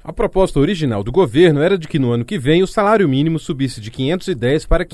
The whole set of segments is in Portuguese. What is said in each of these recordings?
A proposta original do governo era de que no ano que vem o salário mínimo subisse de R$ 510 para R$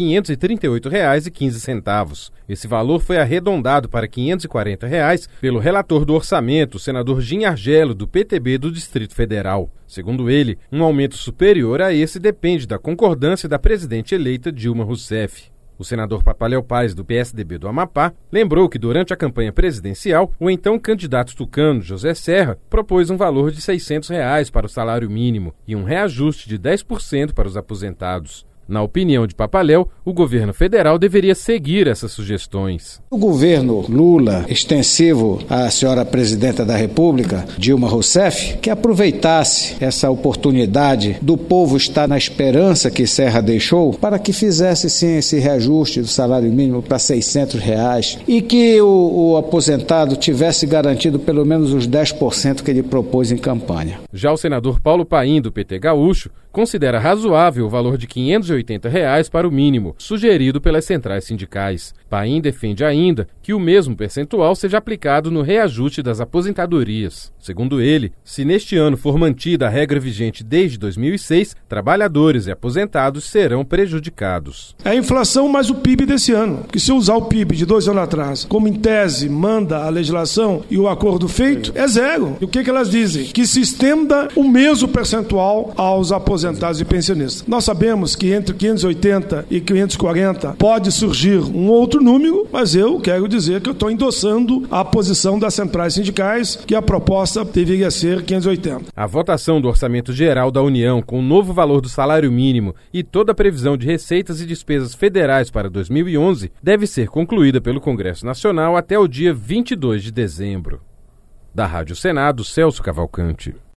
538,15. Esse valor foi arredondado para R$ 540 pelo relator do orçamento, o senador Gin Argello, do PTB do Distrito Federal. Segundo ele, um aumento superior a esse depende da concordância da presidente eleita Dilma Rousseff. O senador Papaléu Paz, do PSDB do Amapá, lembrou que durante a campanha presidencial, o então candidato tucano José Serra propôs um valor de R$ 600 para o salário mínimo e um reajuste de 10% para os aposentados. Na opinião de Papaléu, o governo federal deveria seguir essas sugestões. O governo Lula, extensivo à senhora presidenta da República, Dilma Rousseff, que aproveitasse essa oportunidade do povo estar na esperança que Serra deixou, para que fizesse sim esse reajuste do salário mínimo para R$ 600 e que o aposentado tivesse garantido pelo menos os 10% que ele propôs em campanha. Já o senador Paulo Paim, do PT Gaúcho, considera razoável o valor de R$ 580 para o mínimo, sugerido pelas centrais sindicais. Paim defende ainda que o mesmo percentual seja aplicado no reajuste das aposentadorias. Segundo ele, se neste ano for mantida a regra vigente desde 2006, trabalhadores e aposentados serão prejudicados. É a inflação mais o PIB desse ano, que se eu usar o PIB de 2 anos atrás, como em tese manda a legislação e o acordo feito, é zero. E o que elas dizem? Que se estenda o mesmo percentual aos aposentados e pensionistas. Nós sabemos que entre 580 e 540 pode surgir um outro número, mas eu quero dizer que eu estou endossando a posição das centrais sindicais, que a proposta deveria ser 580. A votação do Orçamento Geral da União, com o novo valor do salário mínimo e toda a previsão de receitas e despesas federais para 2011, deve ser concluída pelo Congresso Nacional até o dia 22 de dezembro. Da Rádio Senado, Celso Cavalcante.